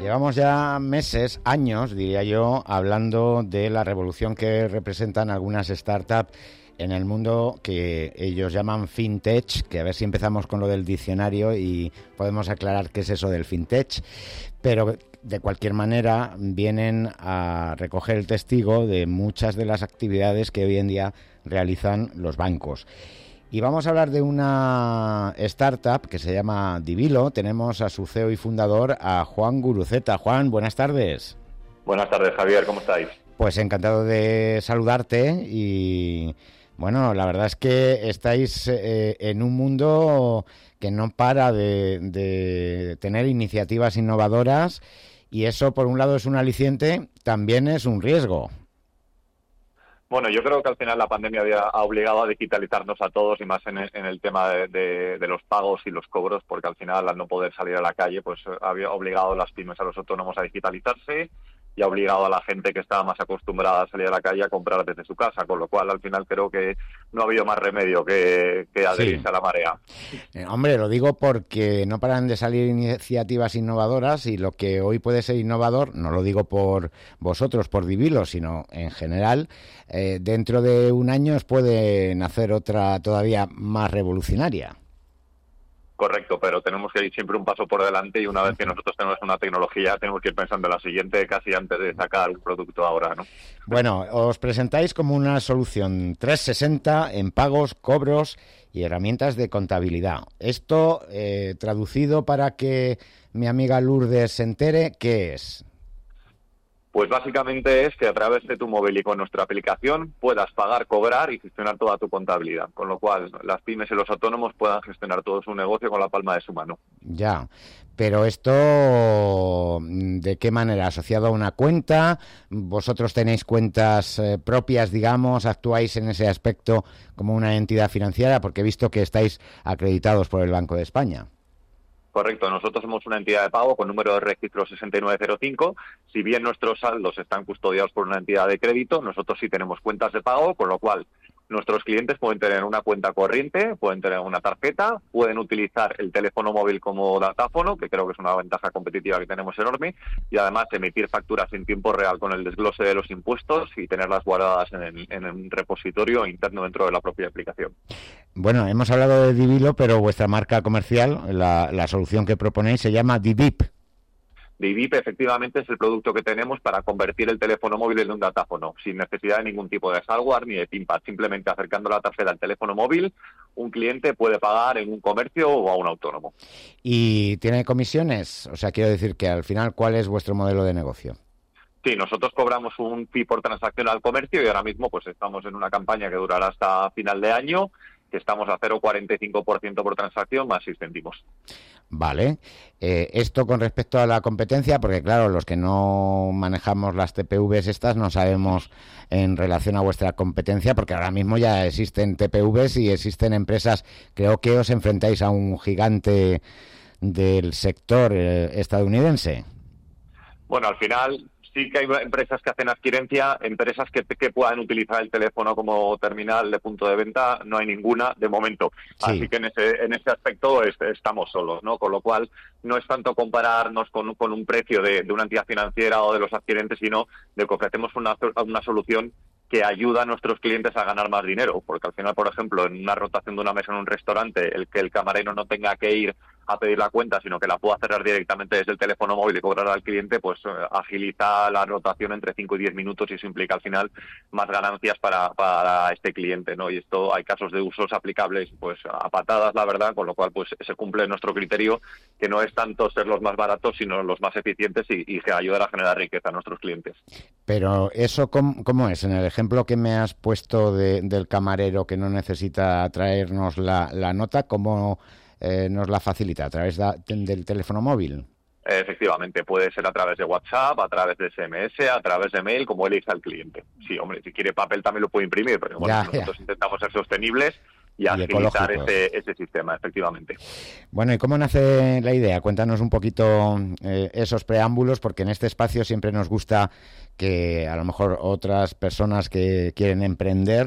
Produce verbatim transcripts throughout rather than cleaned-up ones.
Llevamos ya meses, años, diría yo, hablando de la revolución que representan algunas startups en el mundo que ellos llaman fintech, que a ver si empezamos con lo del diccionario y podemos aclarar qué es eso del fintech, pero de cualquier manera vienen a recoger el testigo de muchas de las actividades que hoy en día realizan los bancos. Y vamos a hablar de una startup que se llama Divilo. Tenemos a su C E O y fundador, a Juan Guruceta. Juan, buenas tardes. Buenas tardes, Javier, ¿cómo estáis? Pues encantado de saludarte y, bueno, la verdad es que estáis eh, en un mundo que no para de, de tener iniciativas innovadoras y eso, por un lado, es un aliciente, también es un riesgo. Bueno, yo creo que al final la pandemia había, ha obligado a digitalizarnos a todos y más en el, en el tema de, de, de los pagos y los cobros, porque al final, al no poder salir a la calle, pues había obligado a las pymes, a los autónomos a digitalizarse y ha obligado a la gente que estaba más acostumbrada a salir a la calle a comprar desde su casa, con lo cual al final creo que no ha habido más remedio que, que adherirse sí. a la marea. Eh, hombre, lo digo porque no paran de salir iniciativas innovadoras y lo que hoy puede ser innovador, no lo digo por vosotros, por Divilo, sino en general, eh, dentro de un año os puede nacer otra todavía más revolucionaria. Correcto, pero tenemos que ir siempre un paso por delante y una vez que nosotros tenemos una tecnología tenemos que ir pensando en la siguiente casi antes de sacar un producto ahora, ¿no? Bueno, os presentáis como una solución trescientos sesenta en pagos, cobros y herramientas de contabilidad. Esto, eh, traducido para que mi amiga Lourdes se entere, ¿qué es? Pues básicamente es que a través de tu móvil y con nuestra aplicación puedas pagar, cobrar y gestionar toda tu contabilidad, con lo cual las pymes y los autónomos puedan gestionar todo su negocio con la palma de su mano. Ya, pero esto, ¿de qué manera? ¿Asociado a una cuenta? ¿Vosotros tenéis cuentas eh, propias, digamos? ¿Actuáis en ese aspecto como una entidad financiera? Porque he visto que estáis acreditados por el Banco de España. Correcto, nosotros somos una entidad de pago con número de registro sesenta y nueve cero cinco. Si bien nuestros saldos están custodiados por una entidad de crédito, nosotros sí tenemos cuentas de pago, con lo cual nuestros clientes pueden tener una cuenta corriente, pueden tener una tarjeta, pueden utilizar el teléfono móvil como datáfono, que creo que es una ventaja competitiva que tenemos enorme, y además emitir facturas en tiempo real con el desglose de los impuestos y tenerlas guardadas en el, en un repositorio interno dentro de la propia aplicación. Bueno, hemos hablado de Divilo, pero vuestra marca comercial, la, la solución que proponéis, se llama Divip. Divip efectivamente es el producto que tenemos para convertir el teléfono móvil en un datáfono, sin necesidad de ningún tipo de hardware ni de PIN-pad. Simplemente acercando la tarjeta al teléfono móvil, un cliente puede pagar en un comercio o a un autónomo. ¿Y tiene comisiones? O sea, quiero decir que al final, ¿cuál es vuestro modelo de negocio? Sí, nosotros cobramos un fee por transacción al comercio y ahora mismo pues estamos en una campaña que durará hasta final de año, que estamos a cero coma cuarenta y cinco por ciento por transacción más seis céntimos. Vale. Eh, esto con respecto a la competencia, porque claro, los que no manejamos las T P Vs estas no sabemos en relación a vuestra competencia, porque ahora mismo ya existen T P Vs y existen empresas. Creo que os enfrentáis a un gigante del sector eh, estadounidense. Bueno, al final sí que hay empresas que hacen adquirencia, empresas que, que puedan utilizar el teléfono como terminal de punto de venta, no hay ninguna de momento. Sí. Así que en ese en ese aspecto es, estamos solos, ¿no? Con lo cual no es tanto compararnos con, con un precio de, de una entidad financiera o de los adquirentes, sino de que ofrecemos una, una solución que ayuda a nuestros clientes a ganar más dinero, porque al final, por ejemplo, en una rotación de una mesa en un restaurante, el que el camarero no tenga que ir a pedir la cuenta, sino que la pueda cerrar directamente desde el teléfono móvil y cobrar al cliente, pues eh, agiliza la rotación entre cinco y diez minutos y eso implica al final más ganancias para, para este cliente, ¿no? Y esto hay casos de usos aplicables pues a patadas, la verdad, con lo cual pues se cumple nuestro criterio, que no es tanto ser los más baratos, sino los más eficientes y, y ayudar a generar riqueza a nuestros clientes. Pero eso, ¿cómo, cómo es? En el ejemplo que me has puesto de, del camarero que no necesita traernos la, la nota, ¿cómo eh, nos la facilita? ¿A través de, del teléfono móvil? Efectivamente, puede ser a través de WhatsApp, a través de S M S, a través de mail, como elija el cliente. Sí, hombre, si quiere papel también lo puede imprimir, pero bueno, ya, nosotros ya. intentamos ser sostenibles y, y agilizar ese, ese sistema, efectivamente. Bueno, ¿y cómo nace la idea? Cuéntanos un poquito eh, esos preámbulos, porque en este espacio siempre nos gusta que a lo mejor otras personas que quieren emprender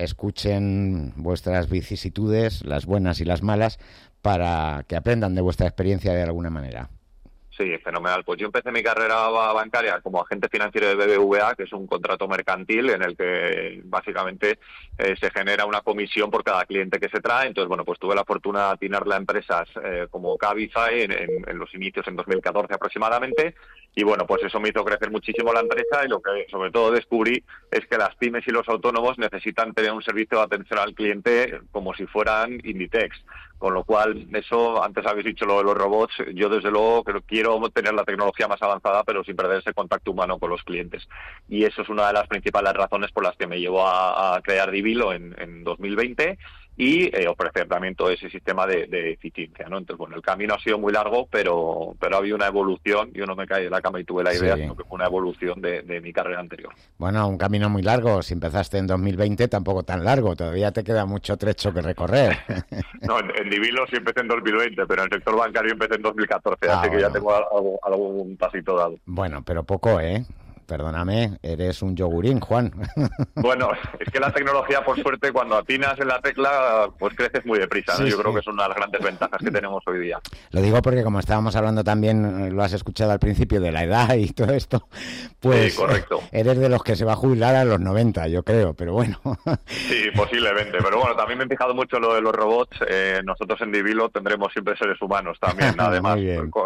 escuchen vuestras vicisitudes, las buenas y las malas, para que aprendan de vuestra experiencia de alguna manera. Sí, fenomenal. Pues yo empecé mi carrera bancaria como agente financiero de B B V A, que es un contrato mercantil en el que básicamente eh, se genera una comisión por cada cliente que se trae. Entonces, bueno, pues tuve la fortuna de atinarle a empresas eh, como Cabify en, en, en los inicios en dos mil catorce aproximadamente. Y bueno, pues eso me hizo crecer muchísimo la empresa y lo que sobre todo descubrí es que las pymes y los autónomos necesitan tener un servicio de atención al cliente como si fueran Inditex. Con lo cual, eso, antes habéis dicho lo de los robots, yo desde luego quiero tener la tecnología más avanzada, pero sin perder ese contacto humano con los clientes. Y eso es una de las principales razones por las que me llevó a, a crear Divilo en, en dos mil veinte y eh, ofrecer también todo ese sistema de, de eficiencia, ¿no? Entonces, bueno, el camino ha sido muy largo, pero pero ha habido una evolución. Yo no me caí de la cama y tuve la idea, sí, sino que fue una evolución de, de mi carrera anterior. Bueno, un camino muy largo. Si empezaste en dos mil veinte, tampoco tan largo. Todavía te queda mucho trecho que recorrer. No, en, en Divilo sí empecé en dos mil veinte, pero en el sector bancario empecé en dos mil catorce, ah, así bueno. que ya tengo algo, algún pasito dado. Bueno, pero poco, ¿eh? Perdóname, eres un yogurín, Juan. Bueno, es que la tecnología, por suerte, cuando atinas en la tecla, pues creces muy deprisa, ¿no? Sí, Yo sí. creo que es una de las grandes ventajas que tenemos hoy día. Lo digo porque como estábamos hablando también, lo has escuchado al principio, de la edad y todo esto, pues sí, correcto. Eres de los que se va a jubilar a los noventa, yo creo, pero bueno. Sí, posiblemente, pero bueno, también me he fijado mucho lo de los robots. Eh, nosotros en Divilo tendremos siempre seres humanos también, además,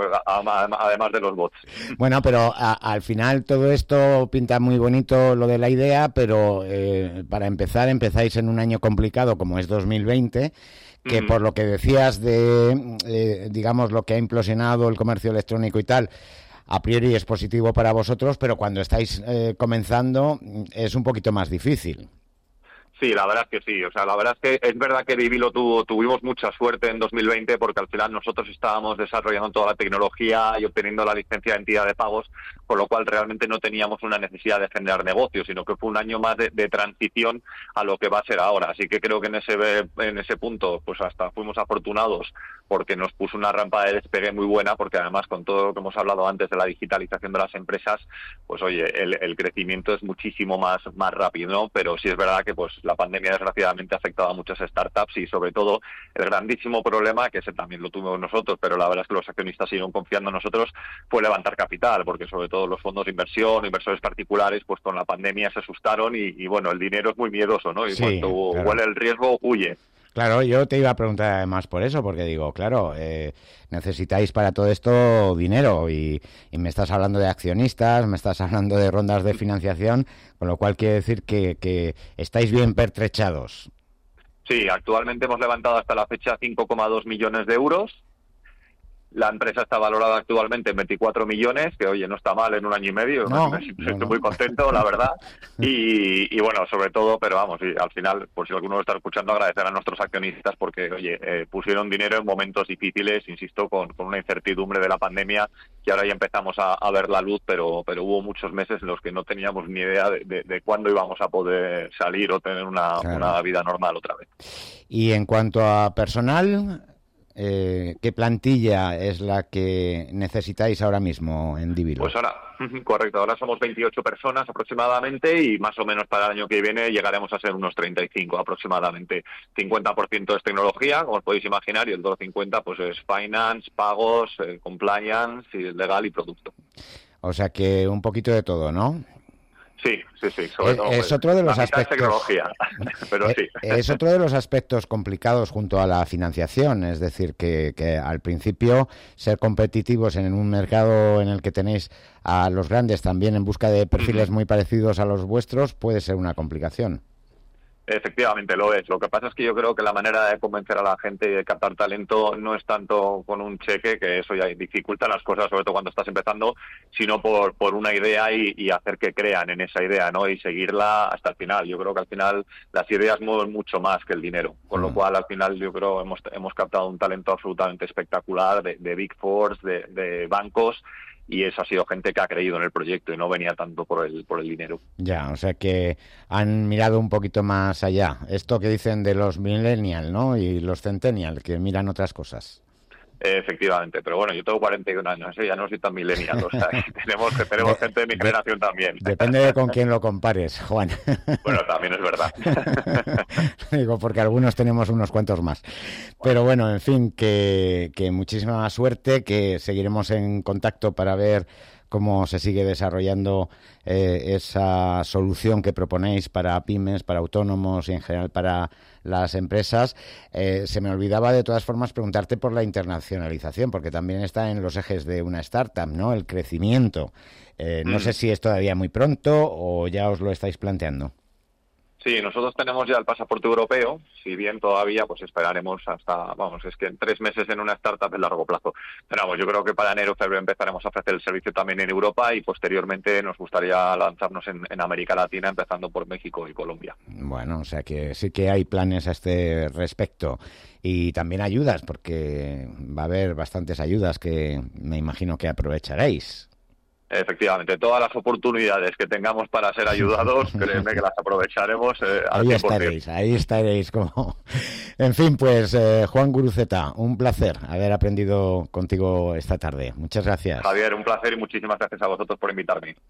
además de los bots. Bueno, pero a, al final todo esto Esto pinta muy bonito, lo de la idea, pero eh, para empezar, empezáis en un año complicado como es dos mil veinte, que mm. por lo que decías de, eh, digamos, lo que ha implosionado el comercio electrónico y tal, a priori es positivo para vosotros, pero cuando estáis eh, comenzando es un poquito más difícil. Sí, la verdad es que sí. O sea, la verdad es que es verdad que Divilo tuvo, tuvimos mucha suerte en dos mil veinte porque al final nosotros estábamos desarrollando toda la tecnología y obteniendo la licencia de entidad de pagos, con lo cual realmente no teníamos una necesidad de generar negocios, sino que fue un año más de, de transición a lo que va a ser ahora. Así que creo que en ese en ese punto pues hasta fuimos afortunados porque nos puso una rampa de despegue muy buena, porque además con todo lo que hemos hablado antes de la digitalización de las empresas, pues oye, el, el crecimiento es muchísimo más, más rápido, ¿no? Pero sí es verdad que pues la pandemia desgraciadamente ha afectado a muchas startups y sobre todo el grandísimo problema, que ese también lo tuvimos nosotros, pero la verdad es que los accionistas siguieron confiando en nosotros, fue levantar capital, porque sobre todo los fondos de inversión, inversores particulares, pues con la pandemia se asustaron y, y bueno, el dinero es muy miedoso, ¿no? Y sí, cuando claro. huele el riesgo, huye. Claro, yo te iba a preguntar además por eso, porque digo, claro, eh, necesitáis para todo esto dinero y, y me estás hablando de accionistas, me estás hablando de rondas de financiación, con lo cual quiere decir que, que estáis bien pertrechados. Sí, actualmente hemos levantado hasta la fecha cinco coma dos millones de euros. La empresa está valorada actualmente en veinticuatro millones, que oye, no está mal en un año y medio, no, estoy no, no. muy contento, la verdad, y, y bueno, sobre todo, pero vamos, y al final, por si alguno lo está escuchando, agradecer a nuestros accionistas porque, oye, eh, pusieron dinero en momentos difíciles, insisto, con, con una incertidumbre de la pandemia, que ahora ya empezamos a, a ver la luz, pero pero hubo muchos meses en los que no teníamos ni idea de, de, de cuándo íbamos a poder salir o tener una, claro. una vida normal otra vez. Y en cuanto a personal... Eh, ¿qué plantilla es la que necesitáis ahora mismo en Divilo? Pues ahora, correcto, ahora somos veintiocho personas aproximadamente y más o menos para el año que viene llegaremos a ser unos treinta y cinco aproximadamente. cincuenta por ciento es tecnología, como os podéis imaginar, y el otro cincuenta por ciento pues es finance, pagos, eh, compliance, y legal y producto. O sea que un poquito de todo, ¿no? Sí, sí, sí. Sobre es, todo, es pues, otro de los la mitad aspectos. Es tecnología, pero es, sí. Es otro de los aspectos complicados junto a la financiación, es decir, que, que al principio ser competitivos en un mercado en el que tenéis a los grandes también en busca de perfiles uh-huh. muy parecidos a los vuestros puede ser una complicación. Efectivamente lo es. Lo que pasa es que yo creo que la manera de convencer a la gente y de captar talento no es tanto con un cheque, que eso ya dificulta las cosas, sobre todo cuando estás empezando, sino por por una idea y, y hacer que crean en esa idea, ¿no? Y seguirla hasta el final. Yo creo que al final las ideas mueven mucho más que el dinero, con mm. lo cual al final yo creo hemos hemos captado un talento absolutamente espectacular de, de Big Fours, de, de bancos. Y eso ha sido gente que ha creído en el proyecto y no venía tanto por el por el dinero. Ya, o sea que han mirado un poquito más allá. Esto que dicen de los millennials, ¿no? Y los centennials, que miran otras cosas. Efectivamente, pero bueno, yo tengo cuarenta y un años, ¿eh? Ya no soy tan millennial, o sea, que tenemos, que tenemos de, gente de mi de, generación también. Depende de con quién lo compares, Juan. Bueno, también es verdad. Digo, porque algunos tenemos unos cuantos más. Pero bueno, en fin, que, que muchísima suerte, que seguiremos en contacto para ver cómo se sigue desarrollando eh, esa solución que proponéis para pymes, para autónomos y en general para las empresas. Eh, se me olvidaba de todas formas preguntarte por la internacionalización, porque también está en los ejes de una startup, ¿no? El crecimiento. Eh, no mm. sé si es todavía muy pronto o ya os lo estáis planteando. Sí, nosotros tenemos ya el pasaporte europeo, si bien todavía pues esperaremos hasta, vamos, es que en tres meses en una startup es largo plazo. Pero vamos, yo creo que para enero o febrero empezaremos a ofrecer el servicio también en Europa y posteriormente nos gustaría lanzarnos en, en América Latina, empezando por México y Colombia. Bueno, o sea que sí que hay planes a este respecto y también ayudas, porque va a haber bastantes ayudas que me imagino que aprovecharéis. Efectivamente, todas las oportunidades que tengamos para ser ayudados, créeme que las aprovecharemos. Eh, al ahí estaréis, ahí estaréis. Como... En fin, pues eh, Juan Guruceta, un placer haber aprendido contigo esta tarde. Muchas gracias. Javier, un placer y muchísimas gracias a vosotros por invitarme.